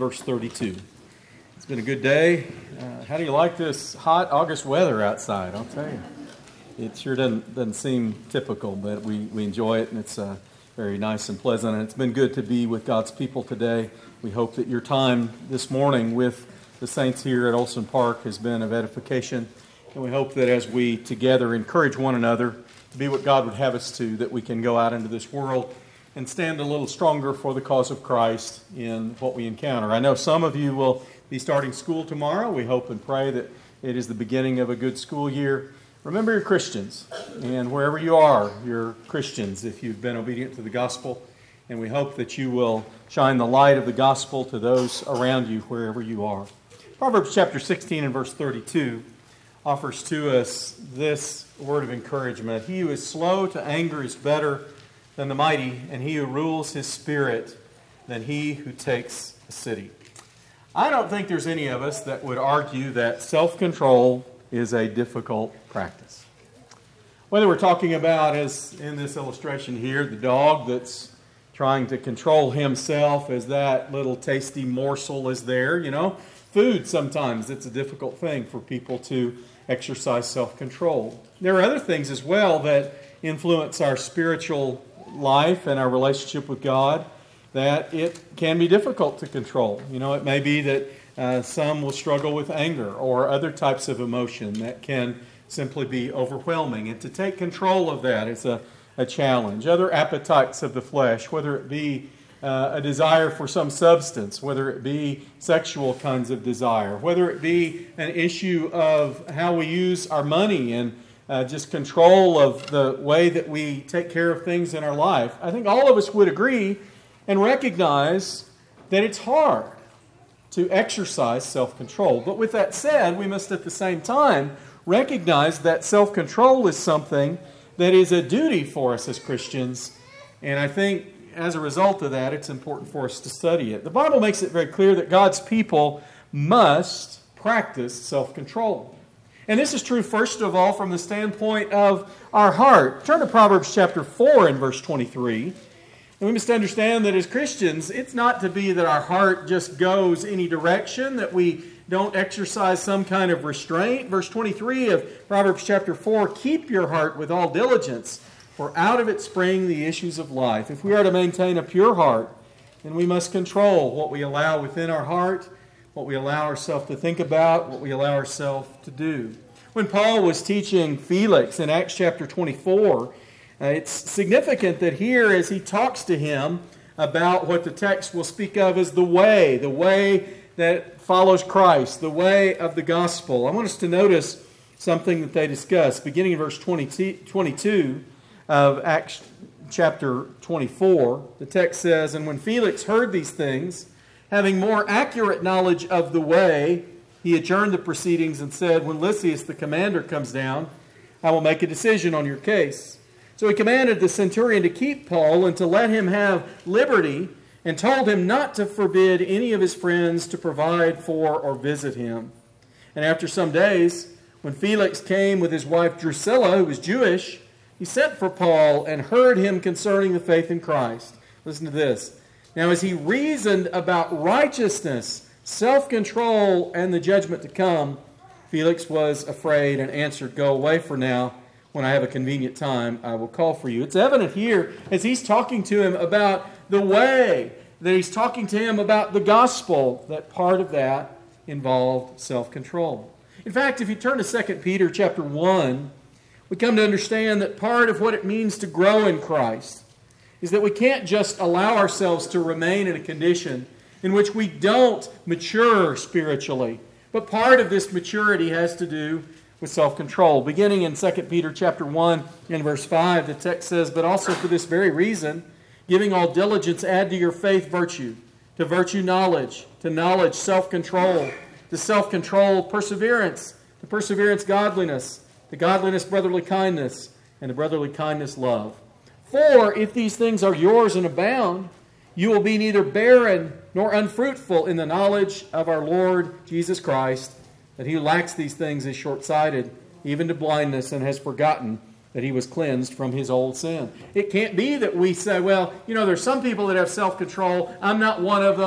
verse 32. It's been a good day. How do you like this hot August weather outside? I'll tell you. It sure doesn't seem typical, but we enjoy it, and it's very nice and pleasant. And it's been good to be with God's people today. We hope that your time this morning with the saints here at Olson Park has been of edification. And we hope that as we together encourage one another to be what God would have us to, that we can go out into this world and stand a little stronger for the cause of Christ in what we encounter. I know some of you will be starting school tomorrow. We hope and pray that it is the beginning of a good school year. Remember, you're Christians, and wherever you are, you're Christians if you've been obedient to the gospel. And we hope that you will shine the light of the gospel to those around you wherever you are. Proverbs chapter 16 and verse 32 offers to us this word of encouragement. He who is slow to anger is better than the mighty, and he who rules his spirit than he who takes a city. I don't think there's any of us that would argue that self-control is a difficult practice. Whether we're talking about, as in this illustration here, the dog that's trying to control himself as that little tasty morsel is there, food sometimes, it's a difficult thing for people to exercise self-control. There are other things as well that influence our spiritual life and our relationship with God that it can be difficult to control. It may be that some will struggle with anger or other types of emotion that can simply be overwhelming. And to take control of that is a challenge. Other appetites of the flesh, whether it be a desire for some substance, whether it be sexual kinds of desire, whether it be an issue of how we use our money and just control of the way that we take care of things in our life. I think all of us would agree and recognize that it's hard to exercise self-control. But with that said, we must at the same time recognize that self-control is something that is a duty for us as Christians. And I think as a result of that, it's important for us to study it. The Bible makes it very clear that God's people must practice self-control. And this is true, first of all, from the standpoint of our heart. Turn to Proverbs chapter 4 and verse 23. And we must understand that as Christians, it's not to be that our heart just goes any direction, that we don't exercise some kind of restraint. Verse 23 of Proverbs chapter 4, keep your heart with all diligence, for out of it spring the issues of life. If we are to maintain a pure heart, then we must control what we allow within our heart, what we allow ourselves to think about, what we allow ourselves to do. When Paul was teaching Felix in Acts chapter 24, it's significant that here as he talks to him about what the text will speak of as the way that follows Christ, the way of the gospel. I want us to notice something that they discuss. Beginning in verse 22 of Acts chapter 24, the text says, "And when Felix heard these things, having more accurate knowledge of the way, he adjourned the proceedings and said, 'When Lysias the commander comes down, I will make a decision on your case.' So he commanded the centurion to keep Paul and to let him have liberty, and told him not to forbid any of his friends to provide for or visit him. And after some days, when Felix came with his wife Drusilla, who was Jewish, he sent for Paul and heard him concerning the faith in Christ." Listen to this. "Now as he reasoned about righteousness, self-control, and the judgment to come, Felix was afraid and answered, 'Go away for now. When I have a convenient time, I will call for you.'" It's evident here as he's talking to him about the way, that he's talking to him about the gospel, that part of that involved self-control. In fact, if you turn to 2 Peter chapter 1, we come to understand that part of what it means to grow in Christ is that we can't just allow ourselves to remain in a condition in which we don't mature spiritually. But part of this maturity has to do with self-control. Beginning in 2 Peter chapter 1 and verse 5, the text says, "But also for this very reason, giving all diligence, add to your faith virtue, to virtue knowledge, to knowledge self-control, to self-control perseverance, to perseverance godliness, to godliness brotherly kindness, and to brotherly kindness love. For if these things are yours and abound, you will be neither barren nor unfruitful in the knowledge of our Lord Jesus Christ. That he who lacks these things is short-sighted, even to blindness, and has forgotten that he was cleansed from his old sin." It can't be that we say, well, there's some people that have self-control. I'm not one of them.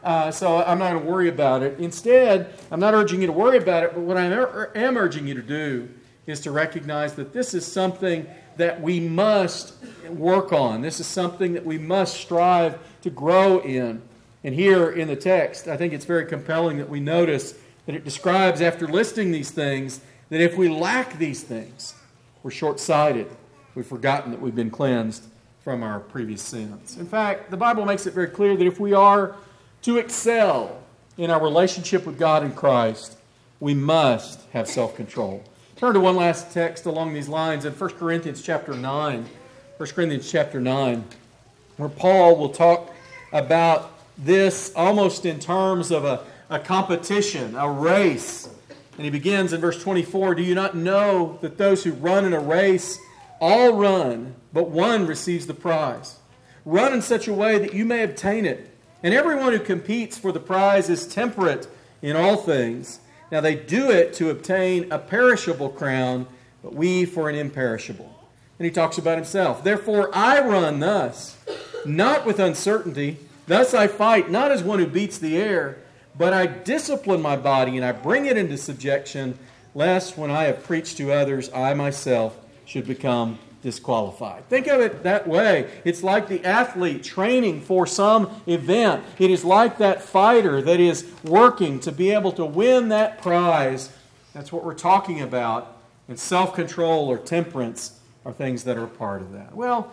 so I'm not going to worry about it. Instead, I'm not urging you to worry about it, but what I am urging you to do is to recognize that this is something that we must work on. This is something that we must strive to grow in. And here in the text, I think it's very compelling that we notice that it describes, after listing these things, that if we lack these things, we're short-sighted. We've forgotten that we've been cleansed from our previous sins. In fact, the Bible makes it very clear that if we are to excel in our relationship with God in Christ, we must have self-control. Turn to one last text along these lines in 1 Corinthians chapter 9. 1 Corinthians chapter 9, where Paul will talk about this almost in terms of a competition, a race. And he begins in verse 24, "Do you not know that those who run in a race all run, but one receives the prize? Run in such a way that you may obtain it. And everyone who competes for the prize is temperate in all things. Now they do it to obtain a perishable crown, but we for an imperishable." And he talks about himself. "Therefore I run thus, not with uncertainty. Thus I fight, not as one who beats the air, but I discipline my body and I bring it into subjection, lest when I have preached to others, I myself should become disqualified." Think of it that way. It's like the athlete training for some event. It is like that fighter that is working to be able to win that prize. That's what we're talking about. And self-control or temperance are things that are a part of that. Well,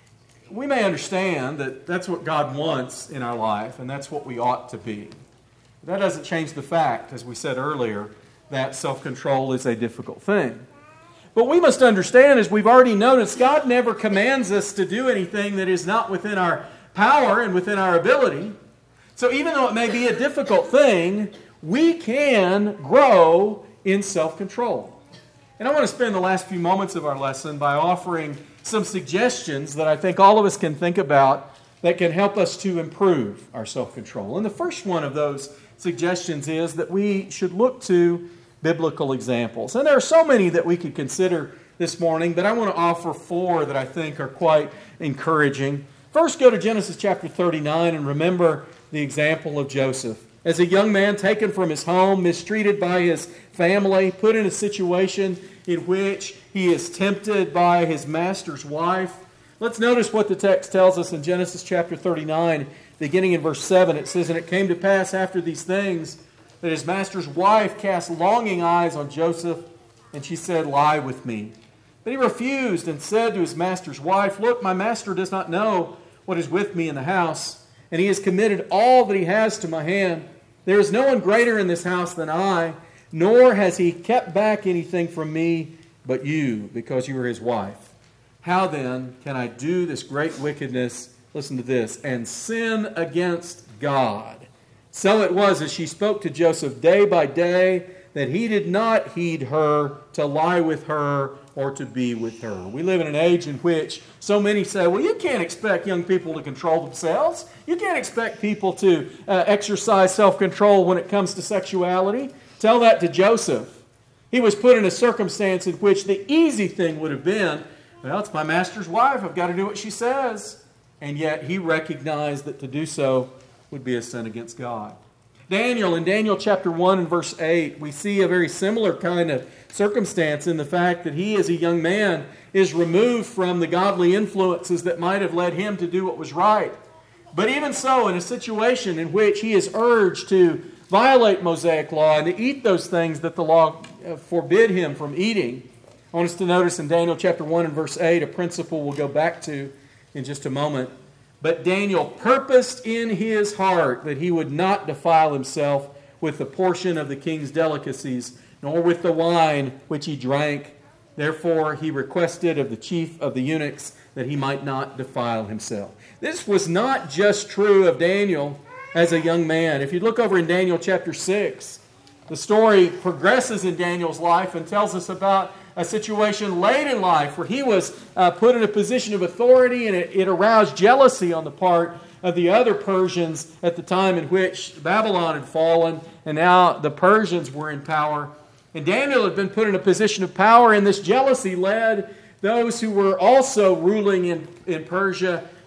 we may understand that that's what God wants in our life, and that's what we ought to be. That doesn't change the fact, as we said earlier, that self-control is a difficult thing. But we must understand, as we've already noticed, God never commands us to do anything that is not within our power and within our ability. So even though it may be a difficult thing, we can grow in self-control. And I want to spend the last few moments of our lesson by offering some suggestions that I think all of us can think about that can help us to improve our self-control. And the first one of those suggestions is that we should look to biblical examples. And there are so many that we could consider this morning, but I want to offer 4 that I think are quite encouraging. First, go to Genesis chapter 39 and remember the example of Joseph. As a young man taken from his home, mistreated by his family, put in a situation in which he is tempted by his master's wife. Let's notice what the text tells us in Genesis chapter 39, beginning in verse 7. It says, "And it came to pass after these things that his master's wife cast longing eyes on Joseph, and she said, 'Lie with me.' But he refused and said to his master's wife, 'Look, my master does not know what is with me in the house, and he has committed all that he has to my hand. There is no one greater in this house than I, nor has he kept back anything from me but you, because you are his wife. How then can I do this great wickedness,' listen to this, 'and sin against God?' So it was as she spoke to Joseph day by day that he did not heed her to lie with her or to be with her." We live in an age in which so many say, well, you can't expect young people to control themselves. You can't expect people to exercise self-control when it comes to sexuality. Tell that to Joseph. He was put in a circumstance in which the easy thing would have been, well, it's my master's wife. I've got to do what she says. And yet he recognized that to do so would be a sin against God. Daniel, in Daniel chapter 1 and verse 8, we see a very similar kind of circumstance in the fact that he, as a young man, is removed from the godly influences that might have led him to do what was right. But even so, in a situation in which he is urged to violate Mosaic law and to eat those things that the law forbid him from eating, I want us to notice in Daniel chapter 1 and verse 8 a principle we'll go back to in just a moment. "But Daniel purposed in his heart that he would not defile himself with the portion of the king's delicacies, nor with the wine which he drank. Therefore he requested of the chief of the eunuchs that he might not defile himself." This was not just true of Daniel as a young man. If you look over in Daniel chapter 6, the story progresses in Daniel's life and tells us about a situation late in life where he was put in a position of authority, and it aroused jealousy on the part of the other Persians at the time in which Babylon had fallen, and now the Persians were in power. And Daniel had been put in a position of power, and this jealousy led those who were also ruling in Persia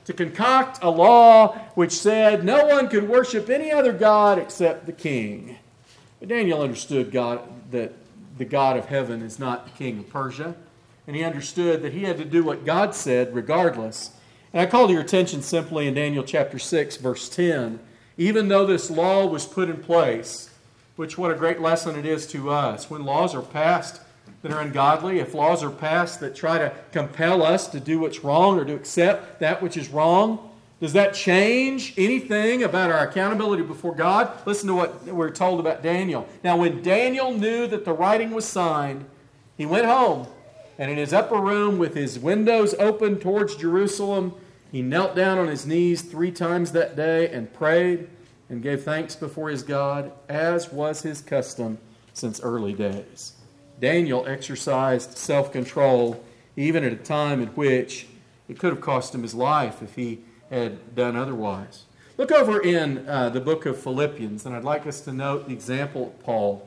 to concoct a law which said no one could worship any other god except the king. But Daniel understood that the God of heaven is not the king of Persia, and he understood that he had to do what God said regardless. And I call to your attention simply in Daniel chapter 6, verse 10, even though this law was put in place, which what a great lesson it is to us. When laws are passed that are ungodly, if laws are passed that try to compel us to do what's wrong or to accept that which is wrong, does that change anything about our accountability before God? Listen to what we're told about Daniel. Now, when Daniel knew that the writing was signed, he went home, and in his upper room with his windows open towards Jerusalem, he knelt down on his knees 3 times that day and prayed and gave thanks before his God, as was his custom since early days. Daniel exercised self-control even at a time in which it could have cost him his life if he had done otherwise. Look over in the book of Philippians, and I'd like us to note the example of Paul.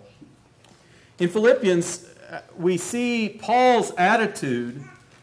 In Philippians, we see Paul's attitude.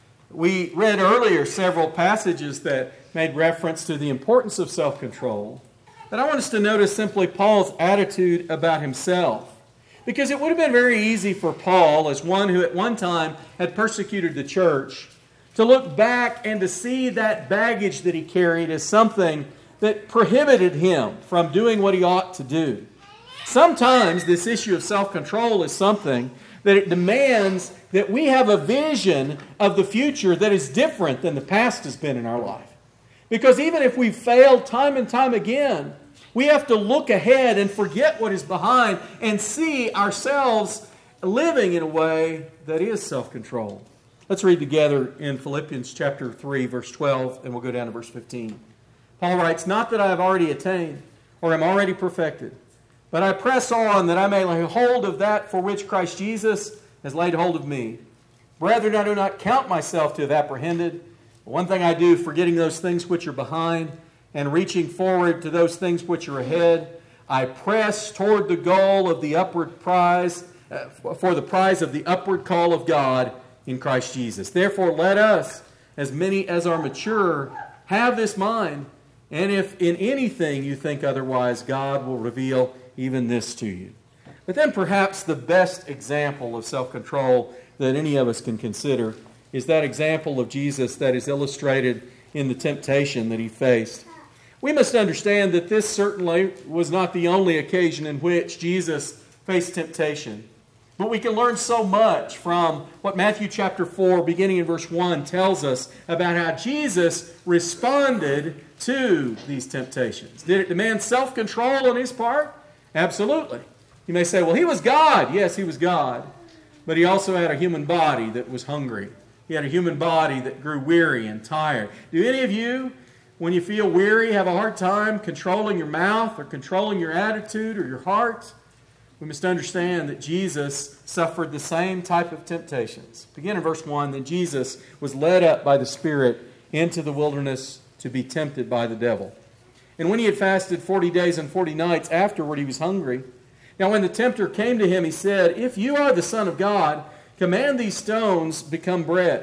We read earlier several passages that made reference to the importance of self-control. But I want us to notice simply Paul's attitude about himself. Because it would have been very easy for Paul, as one who at one time had persecuted the church, to look back and to see that baggage that he carried as something that prohibited him from doing what he ought to do. Sometimes this issue of self-control is something that it demands that we have a vision of the future that is different than the past has been in our life. Because even if we've failed time and time again, we have to look ahead and forget what is behind and see ourselves living in a way that is self-controlled. Let's read together in Philippians chapter 3, verse 12, and we'll go down to verse 15. Paul writes, "Not that I have already attained or am already perfected, but I press on that I may lay hold of that for which Christ Jesus has laid hold of me. Brethren, I do not count myself to have apprehended. But one thing I do, forgetting those things which are behind and reaching forward to those things which are ahead, I press toward the goal of the upward prize, for the prize of the upward call of God in Christ Jesus. Therefore, let us, as many as are mature, have this mind, and if in anything you think otherwise, God will reveal even this to you." But then perhaps the best example of self-control that any of us can consider is that example of Jesus that is illustrated in the temptation that he faced. We must understand that this certainly was not the only occasion in which Jesus faced temptation. But we can learn so much from what Matthew chapter 4, beginning in verse 1, tells us about how Jesus responded to these temptations. Did it demand self-control on his part? Absolutely. You may say, well, he was God. Yes, he was God. But he also had a human body that was hungry. He had a human body that grew weary and tired. Do any of you, when you feel weary, have a hard time controlling your mouth or controlling your attitude or your heart? We must understand that Jesus suffered the same type of temptations. Begin in verse 1, "Then Jesus was led up by the Spirit into the wilderness to be tempted by the devil. And when he had fasted 40 days and 40 nights, afterward he was hungry. Now when the tempter came to him, he said, 'If you are the Son of God, command that these stones become bread.'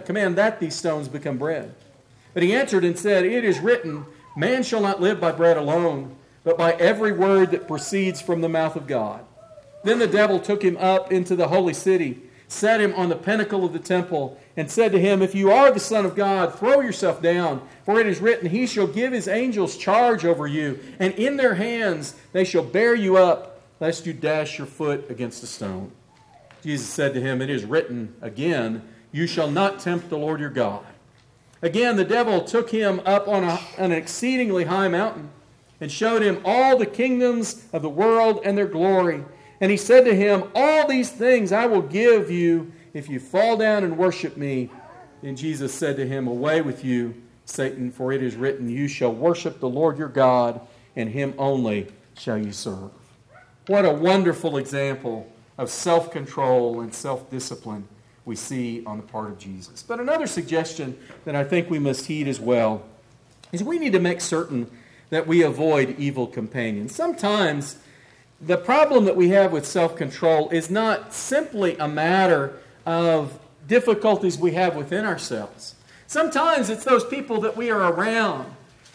But he answered and said, 'It is written, man shall not live by bread alone, but by every word that proceeds from the mouth of God.' Then the devil took him up into the holy city, set him on the pinnacle of the temple, and said to him, 'If you are the Son of God, throw yourself down, for it is written, He shall give His angels charge over you, and in their hands they shall bear you up, lest you dash your foot against a stone.' Jesus said to him, 'It is written again, you shall not tempt the Lord your God.' Again, the devil took him up on an exceedingly high mountain, and showed him all the kingdoms of the world and their glory. And he said to him, 'All these things I will give you if you fall down and worship me.' And Jesus said to him, 'Away with you, Satan, for it is written, you shall worship the Lord your God, and Him only shall you serve.'" What a wonderful example of self-control and self-discipline we see on the part of Jesus. But another suggestion that I think we must heed as well is we need to make certain that we avoid evil companions. Sometimes the problem that we have with self-control is not simply a matter of difficulties we have within ourselves. Sometimes it's those people that we are around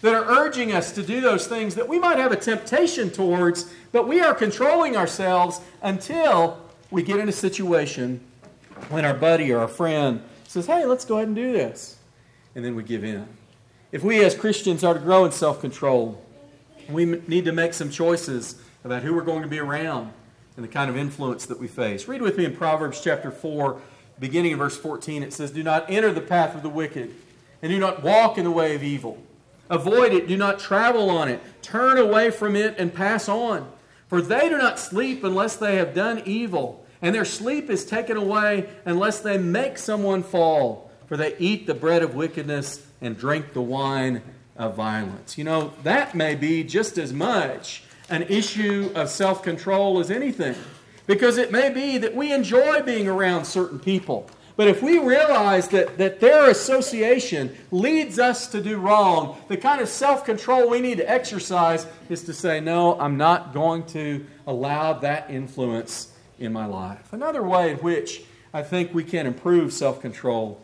that are urging us to do those things that we might have a temptation towards, but we are controlling ourselves until we get in a situation when our buddy or our friend says, hey, let's go ahead and do this. And then we give in. If we as Christians are to grow in self-control, we need to make some choices about who we're going to be around and the kind of influence that we face. Read with me in Proverbs chapter 4, beginning in verse 14. It says, do not enter the path of the wicked, and do not walk in the way of evil. Avoid it, do not travel on it. Turn away from it and pass on. For they do not sleep unless they have done evil, and their sleep is taken away unless they make someone fall. For they eat the bread of wickedness and drink the wine of violence. You know, that may be just as much an issue of self-control as anything. Because it may be that we enjoy being around certain people. But if we realize that their association leads us to do wrong, the kind of self-control we need to exercise is to say, no, I'm not going to allow that influence in my life. Another way in which I think we can improve self-control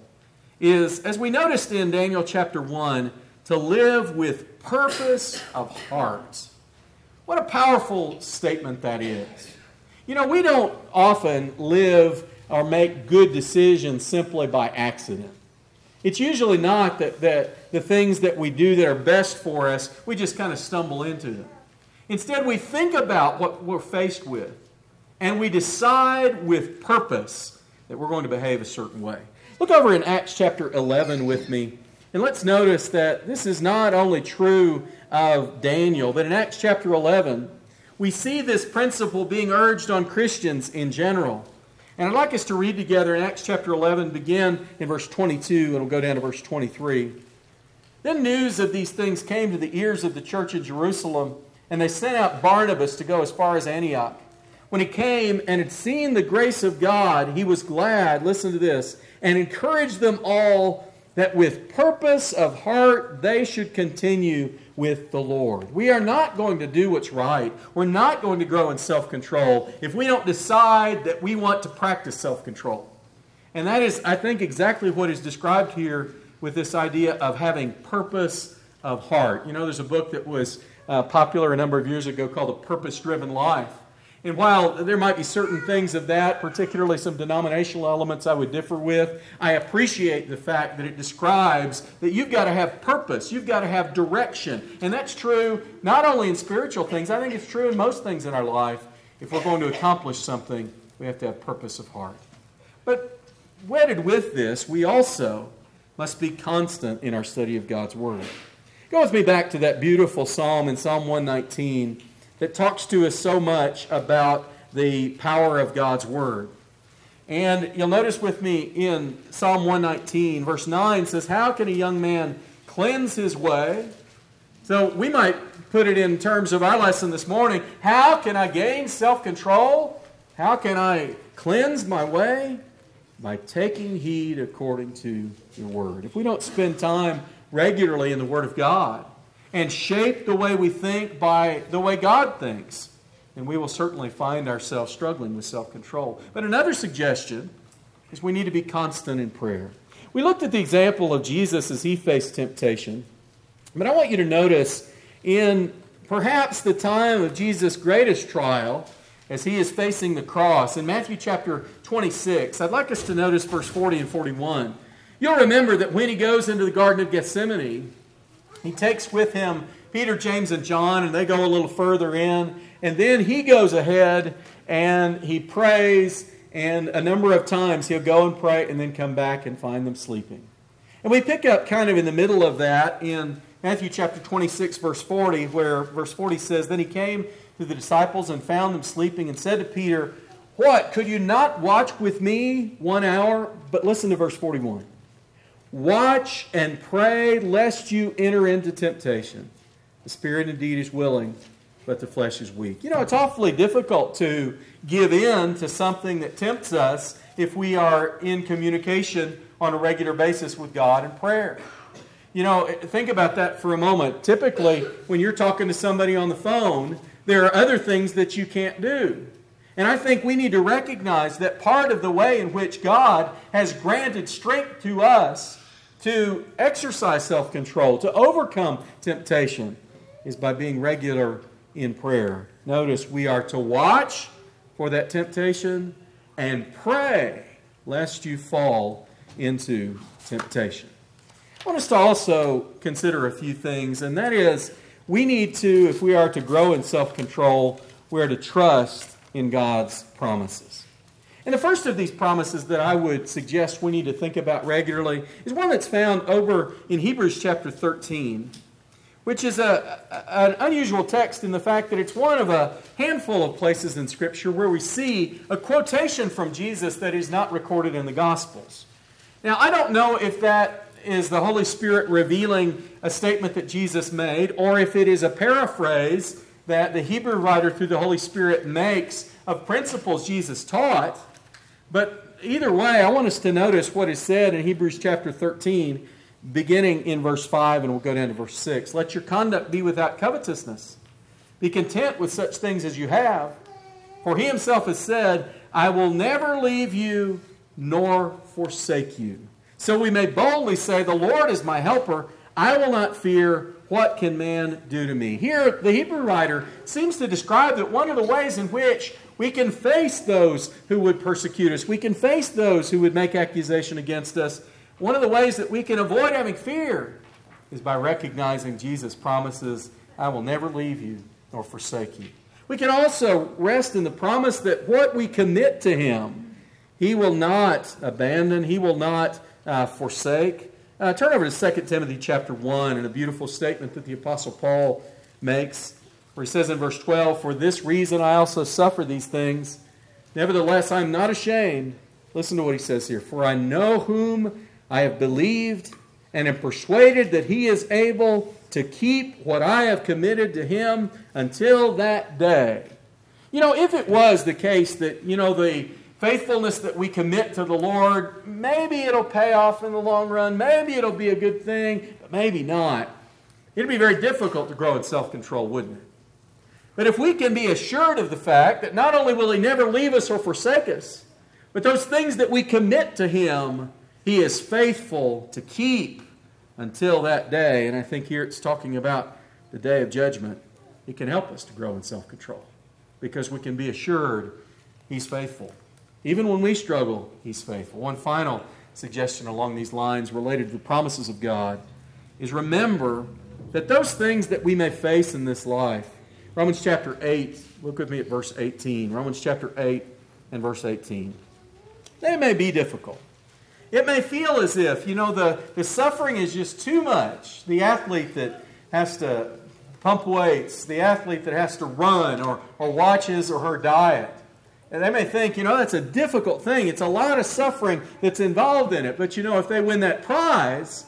is, as we noticed in Daniel chapter 1, to live with purpose of heart. What a powerful statement that is. You know, we don't often live or make good decisions simply by accident. It's usually not that the things that we do that are best for us, we just kind of stumble into them. Instead, we think about what we're faced with, and we decide with purpose that we're going to behave a certain way. Look over in Acts chapter 11 with me, and let's notice that this is not only true of Daniel, but in Acts chapter 11, we see this principle being urged on Christians in general. And I'd like us to read together in Acts chapter 11, begin in verse 22, and we'll go down to verse 23. Then news of these things came to the ears of the church in Jerusalem, and they sent out Barnabas to go as far as Antioch. When he came and had seen the grace of God, he was glad, listen to this, and encouraged them all that with purpose of heart they should continue with the Lord. We are not going to do what's right. We're not going to grow in self-control if we don't decide that we want to practice self-control. And that is, I think, exactly what is described here with this idea of having purpose of heart. You know, there's a book that was popular a number of years ago called A Purpose-Driven Life. And while there might be certain things of that, particularly some denominational elements I would differ with, I appreciate the fact that it describes that you've got to have purpose, you've got to have direction. And that's true not only in spiritual things, I think it's true in most things in our life. If we're going to accomplish something, we have to have purpose of heart. But wedded with this, we also must be constant in our study of God's Word. Go with me back to that beautiful psalm in Psalm 119 that talks to us so much about the power of God's Word. And you'll notice with me in Psalm 119, verse 9 says, how can a young man cleanse his way? So we might put it in terms of our lesson this morning. How can I gain self-control? How can I cleanse my way? By taking heed according to your Word. If we don't spend time regularly in the Word of God, and shape the way we think by the way God thinks, and we will certainly find ourselves struggling with self-control. But another suggestion is we need to be constant in prayer. We looked at the example of Jesus as he faced temptation, but I want you to notice in perhaps the time of Jesus' greatest trial, as he is facing the cross, in Matthew chapter 26, I'd like us to notice verse 40 and 41. You'll remember that when he goes into the Garden of Gethsemane, he takes with him Peter, James, and John, and they go a little further in. And then he goes ahead and he prays, and a number of times he'll go and pray and then come back and find them sleeping. And we pick up kind of in the middle of that in Matthew chapter 26, verse 40, where verse 40 says, then he came to the disciples and found them sleeping and said to Peter, what, could you not watch with me 1 hour? But listen to verse 41. Watch and pray lest you enter into temptation. The spirit indeed is willing, but the flesh is weak. You know, it's awfully difficult to give in to something that tempts us if we are in communication on a regular basis with God in prayer. You know, think about that for a moment. Typically, when you're talking to somebody on the phone, there are other things that you can't do. And I think we need to recognize that part of the way in which God has granted strength to us to exercise self-control, to overcome temptation, is by being regular in prayer. Notice we are to watch for that temptation and pray lest you fall into temptation. I want us to also consider a few things, and that is we need to, if we are to grow in self-control, we are to trust in God's promises. And the first of these promises that I would suggest we need to think about regularly is one that's found over in Hebrews chapter 13, which is an unusual text in the fact that it's one of a handful of places in Scripture where we see a quotation from Jesus that is not recorded in the Gospels. Now, I don't know if that is the Holy Spirit revealing a statement that Jesus made, or if it is a paraphrase that the Hebrew writer through the Holy Spirit makes of principles Jesus taught. But either way, I want us to notice what is said in Hebrews chapter 13, beginning in verse 5, and we'll go down to verse 6. Let your conduct be without covetousness. Be content with such things as you have. For he himself has said, I will never leave you nor forsake you. So we may boldly say, the Lord is my helper. I will not fear. What can man do to me? Here, the Hebrew writer seems to describe that one of the ways in which we can face those who would persecute us, we can face those who would make accusation against us, one of the ways that we can avoid having fear is by recognizing Jesus' promises, I will never leave you nor forsake you. We can also rest in the promise that what we commit to Him, He will not abandon, He will not forsake. Turn over to 2 Timothy chapter 1 and a beautiful statement that the Apostle Paul makes, where he says in verse 12, For this reason I also suffer these things. Nevertheless, I am not ashamed. Listen to what he says here. For I know whom I have believed and am persuaded that He is able to keep what I have committed to Him until that day. You know, if it was the case that, the faithfulness that we commit to the Lord, maybe it'll pay off in the long run, maybe it'll be a good thing, but maybe not. It'd be very difficult to grow in self-control, wouldn't it? But if we can be assured of the fact that not only will He never leave us or forsake us, but those things that we commit to Him, He is faithful to keep until that day. And I think here it's talking about the day of judgment. It can help us to grow in self-control because we can be assured He's faithful. Even when we struggle, He's faithful. One final suggestion along these lines related to the promises of God is remember that those things that we may face in this life, Romans chapter 8, look with me at verse 18. Romans chapter 8 and verse 18. They may be difficult. It may feel as if, the suffering is just too much. The athlete that has to pump weights, the athlete that has to run or watch his or her diet. And they may think, that's a difficult thing. It's a lot of suffering that's involved in it. But, if they win that prize,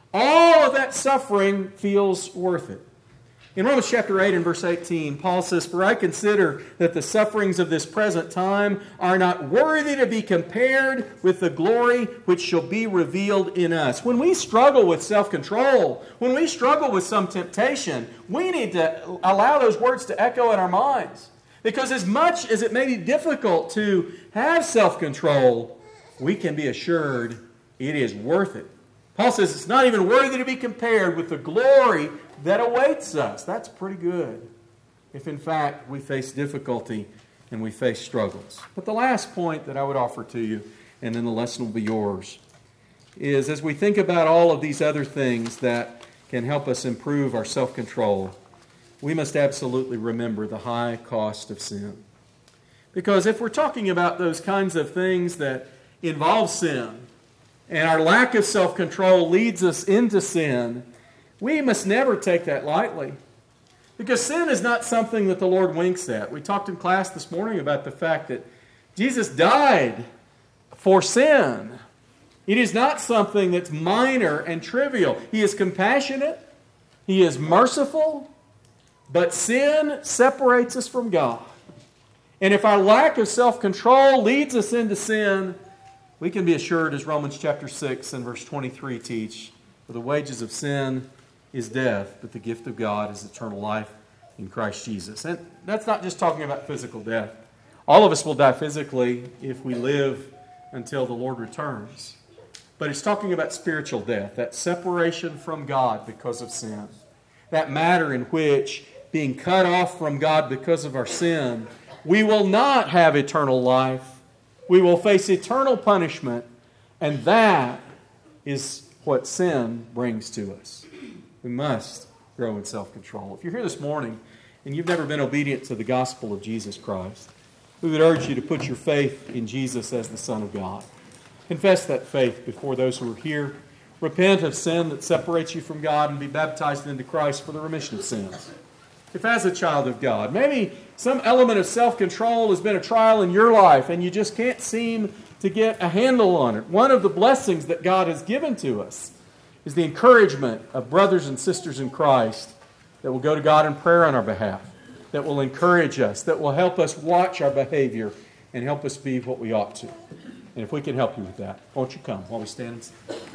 all of that suffering feels worth it. In Romans chapter 8 and verse 18, Paul says, For I consider that the sufferings of this present time are not worthy to be compared with the glory which shall be revealed in us. When we struggle with self-control, when we struggle with some temptation, we need to allow those words to echo in our minds. Because as much as it may be difficult to have self-control, we can be assured it is worth it. Paul says it's not even worthy to be compared with the glory that awaits us. That's pretty good if in fact we face difficulty and we face struggles. But the last point that I would offer to you, and then the lesson will be yours, is as we think about all of these other things that can help us improve our self-control, we must absolutely remember the high cost of sin. Because if we're talking about those kinds of things that involve sin, and our lack of self-control leads us into sin, we must never take that lightly. Because sin is not something that the Lord winks at. We talked in class this morning about the fact that Jesus died for sin. It is not something that's minor and trivial. He is compassionate. He is merciful. But sin separates us from God. And if our lack of self-control leads us into sin, we can be assured, as Romans chapter 6 and verse 23 teach, for the wages of sin is death, but the gift of God is eternal life in Christ Jesus. And that's not just talking about physical death. All of us will die physically if we live until the Lord returns. But it's talking about spiritual death, that separation from God because of sin. That matter in which, being cut off from God because of our sin, we will not have eternal life. We will face eternal punishment. And that is what sin brings to us. We must grow in self-control. If you're here this morning and you've never been obedient to the gospel of Jesus Christ, we would urge you to put your faith in Jesus as the Son of God. Confess that faith before those who are here. Repent of sin that separates you from God and be baptized into Christ for the remission of sins. If as a child of God, maybe some element of self-control has been a trial in your life and you just can't seem to get a handle on it. One of the blessings that God has given to us is the encouragement of brothers and sisters in Christ that will go to God in prayer on our behalf, that will encourage us, that will help us watch our behavior and help us be what we ought to. And if we can help you with that, won't you come while we stand and sing?